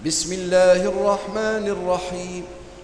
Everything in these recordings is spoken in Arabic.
بسم الله الرحمن الرحيم.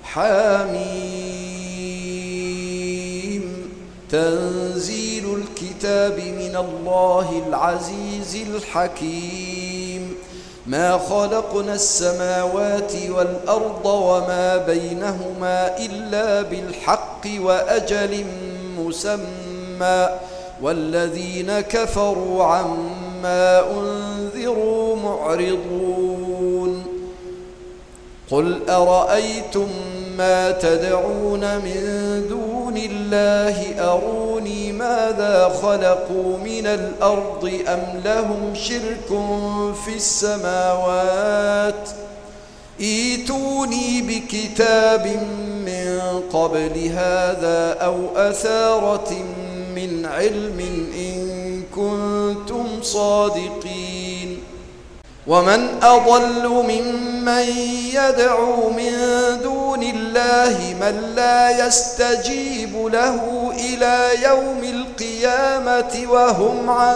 حميم. تنزيل الكتاب من الله العزيز الحكيم. ما خلقنا السماوات والأرض وما بينهما إلا بالحق وأجل مسمى، والذين كفروا عما أنذروا معرضون. قل أرأيتم ما تدعون من دون الله أروني ماذا خلقوا من الأرض أم لهم شرك في السماوات ائتوني بكتاب من قبل هذا أو أثارة من علم إن كنتم صادقين. ومن أضل ممن يدعو من دون الله من لا يستجيب له إلى يوم القيامة وهم عن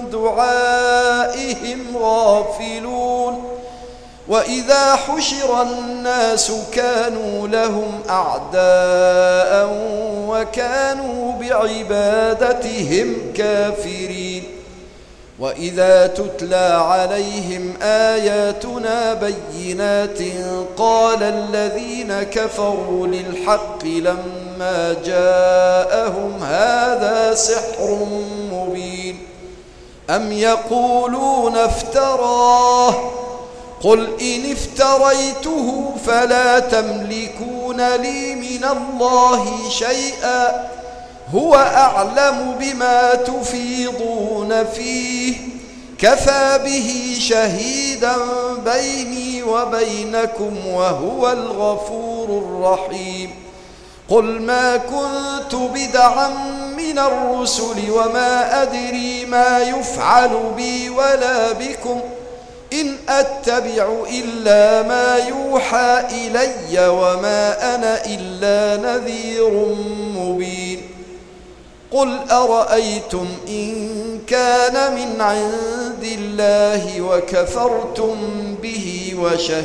دعائهم غافلون. وإذا حشر الناس كانوا لهم أعداء وكانوا بعبادتهم كافرين. وإذا تتلى عليهم آياتنا بينات قال الذين كفروا للحق لما جاءهم هذا سحر مبين أم يقولون افتراه قل إن افتريته فلا تملكون لي من الله شيئا هو أعلم بما تفيضون فيه كفى به شهيدا بيني وبينكم وهو الغفور الرحيم. قل ما كنت بدعا من الرسل وما أدري ما يفعل بي ولا بكم إن أتبع إلا ما يوحى إلي وما أنا إلا نذير مبين. قل أرأيتم إن كان من عند الله وكفرتم به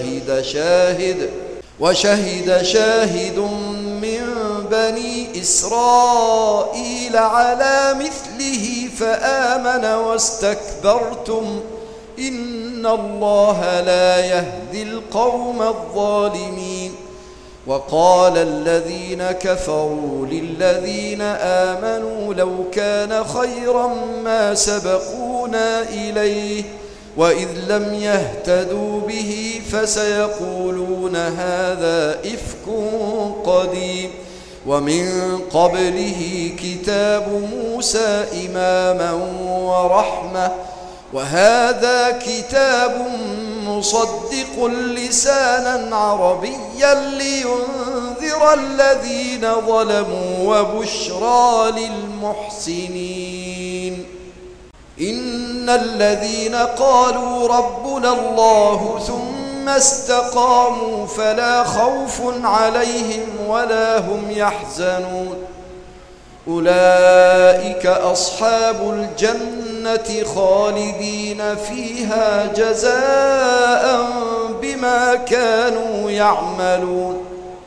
وشهد شاهد من بني إسرائيل على مثله فآمن واستكبرتم إن الله لا يهدي القوم الظالمين. وقال الذين كفروا للذين آمنوا لو كان خيرا ما سبقونا إليه وإذ لم يهتدوا به فسيقولون هذا إفك قديم ومن قبله كتاب موسى إماما ورحمة وهذا كتاب مصدق لسانا عربيا لينذر الذين ظلموا وبشرى للمحسنين. إن الذين قالوا ربنا الله ثم استقاموا فلا خوف عليهم ولا هم يحزنون أولئك أصحاب الجنة خالدين فيها جزاء بما كانوا يعملون.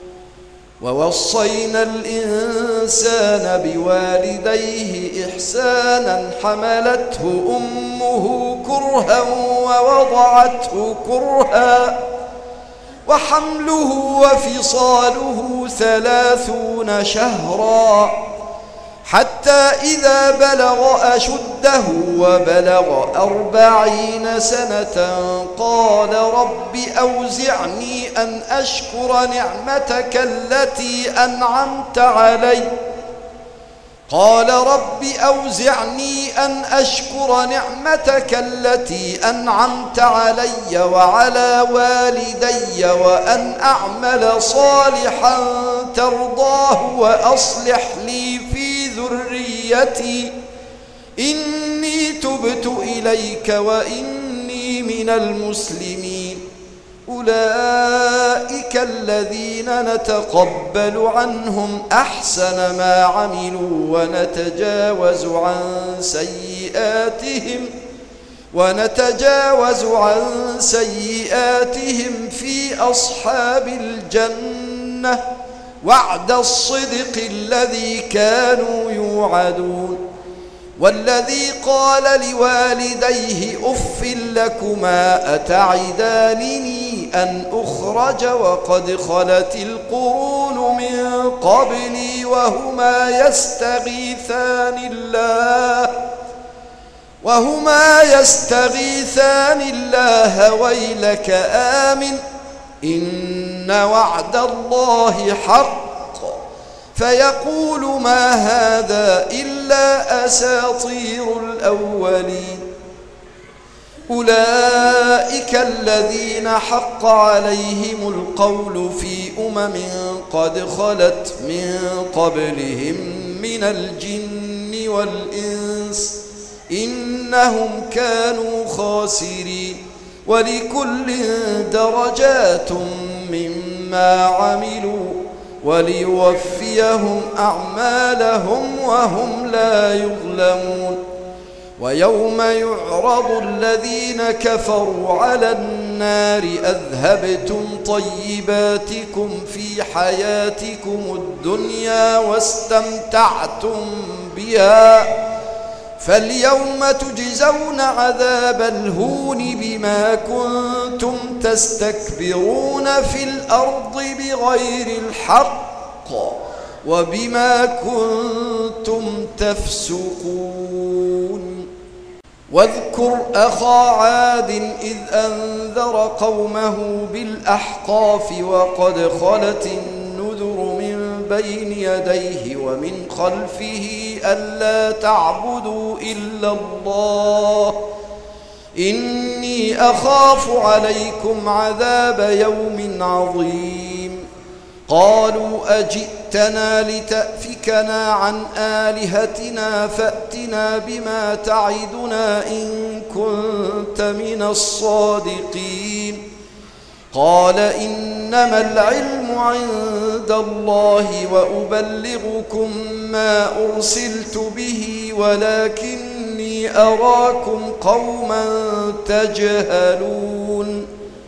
ووصينا الإنسان بوالديه إحسانا حملته أمه كرها ووضعته كرها وحمله وفصاله 30 شهرا حتى إذا بلغ أشده وبلغ 40 سنة قال رب أوزعني أن أشكر نعمتك التي أنعمت علي وعلى والدي وأن أعمل صالحا ترضاه وأصلح لي في ذريتي إني تبت إليك وإني من المسلمين. أولئك الذين نتقبل عنهم أحسن ما عملوا ونتجاوز عن سيئاتهم ونتجاوز عن سيئاتهم في أصحاب الجنة وعد الصدق الذي كانوا يوعدون. والذي قال لوالديه أف لكما أتعدانني أن أخرج وقد خلت القرون من قبلي وهما يستغيثان الله ويلك آمن إن وعد الله حق فيقول ما هذا إلا أساطير الأولين. أولئك الذين حق عليهم القول في قد خلت من قبلهم من الجن والإنس إنهم كانوا خاسرين. ولكل درجات مما عملوا وليوفيهم أعمالهم وهم لا يظلمون. ويوم يعرض الذين كفروا على النار أذهبتم طيباتكم في حياتكم الدنيا واستمتعتم بها فاليوم تجزون عذاب الهون بما كنتم تستكبرون في الأرض بغير الحق وبما كنتم تفسقون. واذكر أخا عاد إذ أنذر قومه بالأحقاف وقد خلت النذر من بين يديه ومن خلفه ألا تعبدوا إلا الله إني أخاف عليكم عذاب يوم عظيم. قالوا أجئتنا لتأفكنا عن آلهتنا فأتنا بما تعدنا إن كنت من الصادقين. قال إنما العلم عند الله وأبلغكم ما أرسلت به ولكني أراكم قوما تجهلون.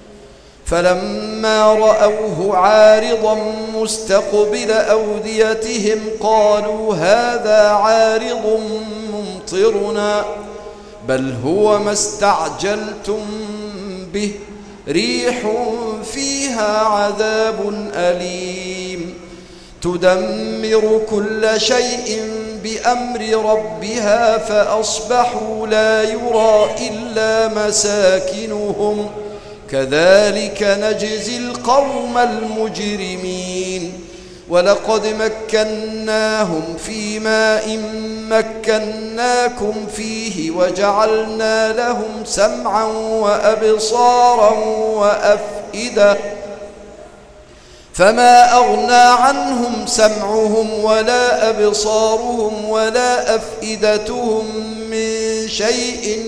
فلما رأوه عارضا مستقبل أوديتهم قالوا هذا عارض ممطرنا بل هو ما استعجلتم به ريح فيها عذاب أليم تدمر كل شيء بأمر ربها فأصبحوا لا يرى إلا مساكنهم كذلك نجزي القوم المجرمين. ولقد مكناهم في ماء مكناكم فيه وجعلنا لهم سمعا وأبصارا وأفئدة فما أغنى عنهم سمعهم ولا أبصارهم ولا أفئدتهم من شيء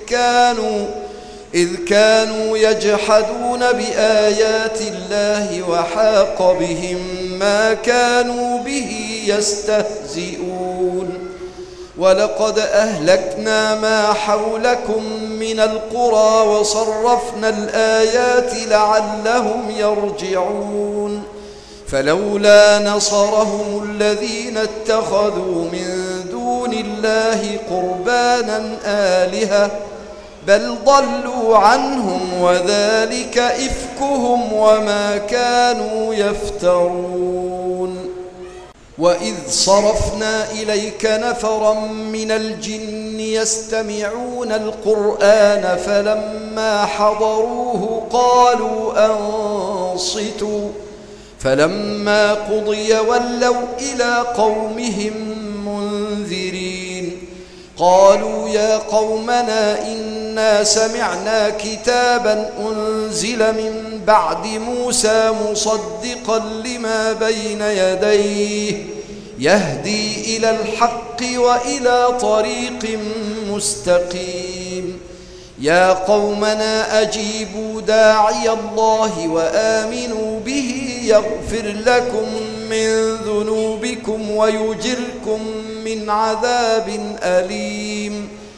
إذ كانوا يجحدون بآيات الله وحاق بهم ما كانوا به يستهزئون. ولقد أهلكنا ما حولكم من القرى وصرفنا الآيات لعلهم يرجعون. فلولا نصرهم الذين اتخذوا من دون الله قربانا آلهة بل ضلوا عنهم وذلك إفكهم وما كانوا يفترون. وإذ صرفنا إليك نفرا من الجن يستمعون القرآن فلما حضروه قالوا أنصتوا فلما قضي ولوا إلى قومهم منذرين. قالوا يا قومنا إنا سمعنا كتابا أنزل من بعد موسى مصدقا لما بين يديه يهدي إلى الحق وإلى طريق مستقيم. يا قومنا أجيبوا داعي الله وآمنوا به يغفر لكم من ذنوبكم ويجركم من عذاب أليم.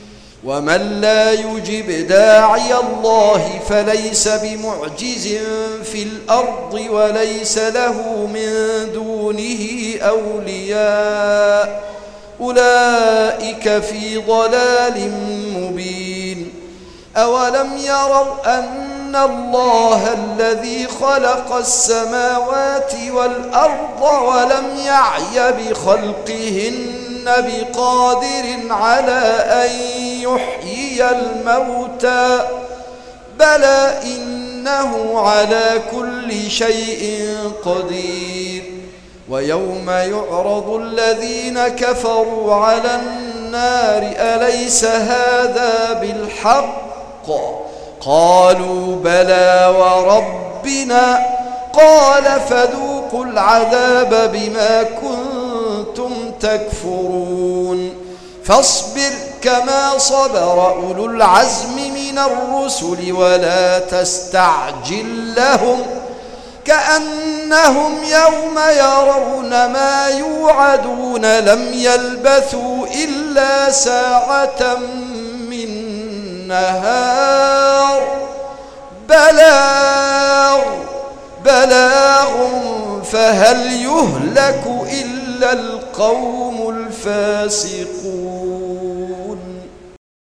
ومن لا يجب داعي الله فليس بمعجز في الأرض وليس له من دونه أولياء أولئك في ضلال مبين. أولم يروا أن الله الذي خلق السماوات والأرض ولم يعي بخلقهن بقادر على أن يحيي الموتى بلى إنه على كل شيء قدير. ويوم يعرض الذين كفروا على النار أليس هذا بالحق قالوا بلى وربنا قال فذوقوا العذاب بما كنتم تكفرون. فاصبر كما صبر أولو العزم من الرسل ولا تستعجل لهم كأنهم يوم يرون ما يوعدون لم يلبثوا إلا ساعة من نهار بلاغ فهل يهلك إلا القوم الفاسقون.